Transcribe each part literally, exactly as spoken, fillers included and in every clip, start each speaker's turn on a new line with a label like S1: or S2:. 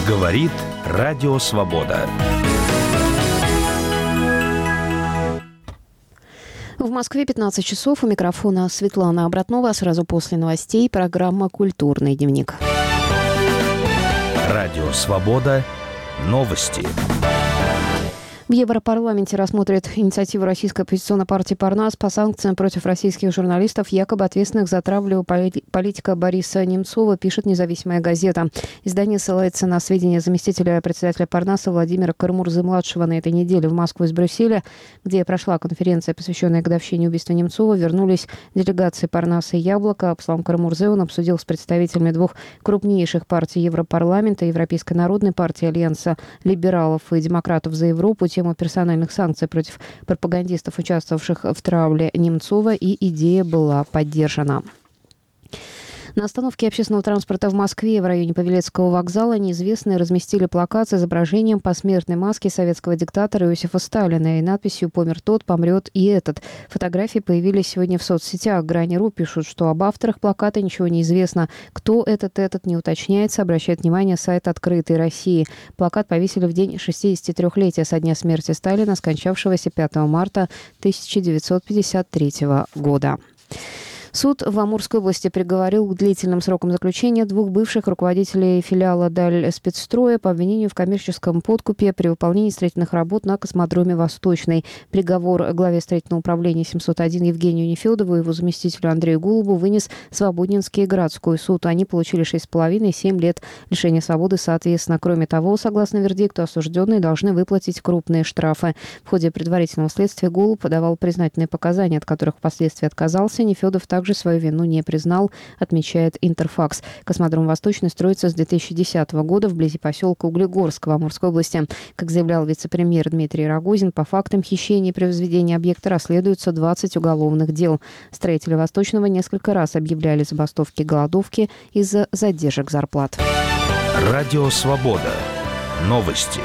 S1: Говорит Радио Свобода.
S2: В Москве пятнадцать часов. У микрофона Светлана Обратнова. Сразу после новостей программа «Культурный дневник».
S1: Радио Свобода. Новости.
S2: В Европарламенте рассмотрят инициативу российской оппозиционной партии «Парнас» по санкциям против российских журналистов, якобы ответственных за травлю политика Бориса Немцова, пишет независимая газета. Издание ссылается на сведения заместителя председателя «Парнаса» Владимира Карамурзы-младшего. На этой неделе в Москву из Брюсселя, где прошла конференция, посвященная годовщине убийства Немцова, вернулись делегации «Парнаса» и «Яблоко». По словам Карамурзы, он обсудил с представителями двух крупнейших партий Европарламента, Европейской народной партии, Альянса либералов и демократов за Европу, тему персональных санкций против пропагандистов, участвовавших в травле Немцова, и идея была поддержана. На остановке общественного транспорта в Москве в районе Павелецкого вокзала неизвестные разместили плакат с изображением посмертной маски советского диктатора Иосифа Сталина и надписью «Помер тот, помрет и этот». Фотографии появились сегодня в соцсетях. Грани.ру пишут, что об авторах плаката ничего не известно. Кто этот этот не уточняется, обращает внимание сайт «Открытой России». Плакат повесили в день шестидесятитрёхлетия со дня смерти Сталина, скончавшегося пятого марта тысяча девятьсот пятьдесят третьего года. Суд в Амурской области приговорил к длительным срокам заключения двух бывших руководителей филиала «Даль спецстроя» по обвинению в коммерческом подкупе при выполнении строительных работ на космодроме «Восточный». Приговор главе строительного управления семьсот один Евгению Нефедову и его заместителю Андрею Голубу вынес Свободнинский городской суд. Они получили шесть с половиной и семь лет лишения свободы соответственно. Кроме того, согласно вердикту, осужденные должны выплатить крупные штрафы. В ходе предварительного следствия Голуб давал признательные показания, от которых впоследствии отказался. Нефедов также свою вину не признал, отмечает Интерфакс. Космодром «Восточный» строится с две тысячи десятого года вблизи поселка Углегорского Амурской области. Как заявлял вице-премьер Дмитрий Рогозин, по фактам хищения при возведении объекта расследуются двадцать уголовных дел. Строители «Восточного» несколько раз объявляли забастовки и голодовки из-за задержек зарплат.
S1: Радио Свобода. Новости.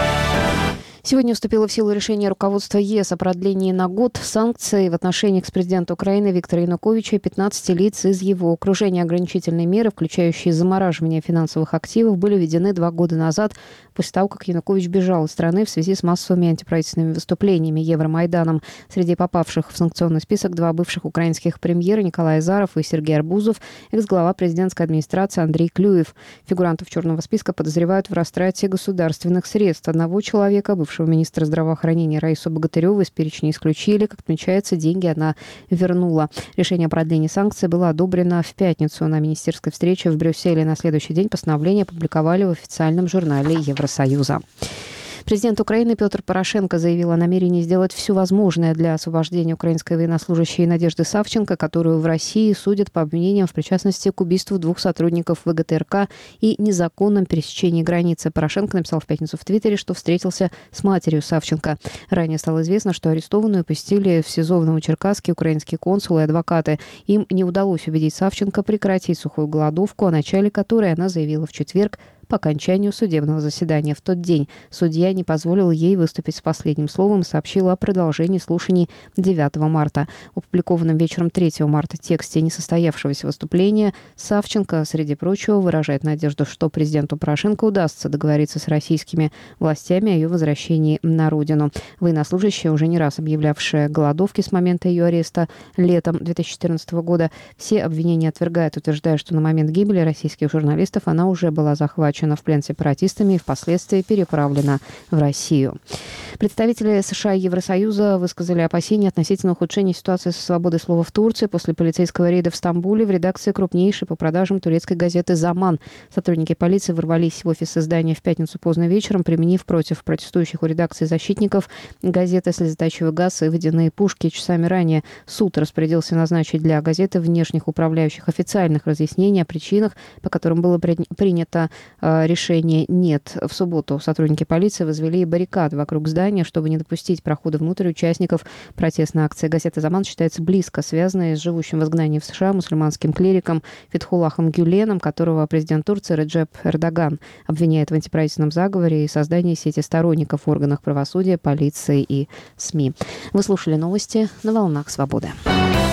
S2: Сегодня вступило в силу решение руководства ЕС о продлении на год санкций в отношении экс-президента Украины Виктора Януковича и пятнадцати лиц из его окружения. Ограничительные меры, включающие замораживание финансовых активов, были введены два года назад, после того, как Янукович бежал из страны в связи с массовыми антиправительственными выступлениями Евромайданом. Среди попавших в санкционный список два бывших украинских премьера Николай Азаров и Сергей Арбузов, экс-глава президентской администрации Андрей Клюев. Фигурантов черного списка подозревают в растрате государственных средств. Одного человека, бывшего министра здравоохранения Раису Богатыреву, из перечня исключили. Как отмечается, деньги она вернула. Решение о продлении санкций было одобрено в пятницу на министерской встрече в Брюсселе. На следующий день постановление опубликовали в официальном журнале Евросоюза. Президент Украины Петр Порошенко заявил о намерении сделать все возможное для освобождения украинской военнослужащей Надежды Савченко, которую в России судят по обвинениям в причастности к убийству двух сотрудников ВГТРК и незаконном пересечении границы. Порошенко написал в пятницу в Твиттере, что встретился с матерью Савченко. Ранее стало известно, что арестованную посетили в СИЗО в Новочеркасске украинские консулы и адвокаты. Им не удалось убедить Савченко прекратить сухую голодовку, о начале которой она заявила в четверг по окончанию судебного заседания. В тот день судья не позволил ей выступить с последним словом и сообщил о продолжении слушаний девятого марта. В опубликованном вечером третьего марта тексте несостоявшегося выступления Савченко, среди прочего, выражает надежду, что президенту Порошенко удастся договориться с российскими властями о ее возвращении на родину. Военнослужащая, уже не раз объявлявшая голодовки с момента ее ареста летом две тысячи четырнадцатого года, все обвинения отвергает, утверждая, что на момент гибели российских журналистов она уже была захвачена в плен сепаратистами и впоследствии переправлена в Россию. Представители США и Евросоюза высказали опасения относительно ухудшения ситуации со свободой слова в Турции после полицейского рейда в Стамбуле в редакции крупнейшей по продажам турецкой газеты «Zaman». Сотрудники полиции ворвались в офис издания в пятницу поздно вечером, применив против протестующих у редакции защитников газеты слезоточивый газ и водяные пушки. Часами ранее суд распорядился назначить для газеты внешних управляющих официальных разъяснений о причинах, по которым было принято решения нет. В субботу сотрудники полиции возвели баррикады вокруг здания, чтобы не допустить прохода внутрь участников протестной акции. Газета «Zaman» считается близко связанной с живущим в изгнании в США мусульманским клириком Фетхуллахом Гюленом, которого президент Турции Реджеп Эрдоган обвиняет в антиправительственном заговоре и создании сети сторонников в органах правосудия, полиции и СМИ. Вы слушали новости на «Волнах Свободы».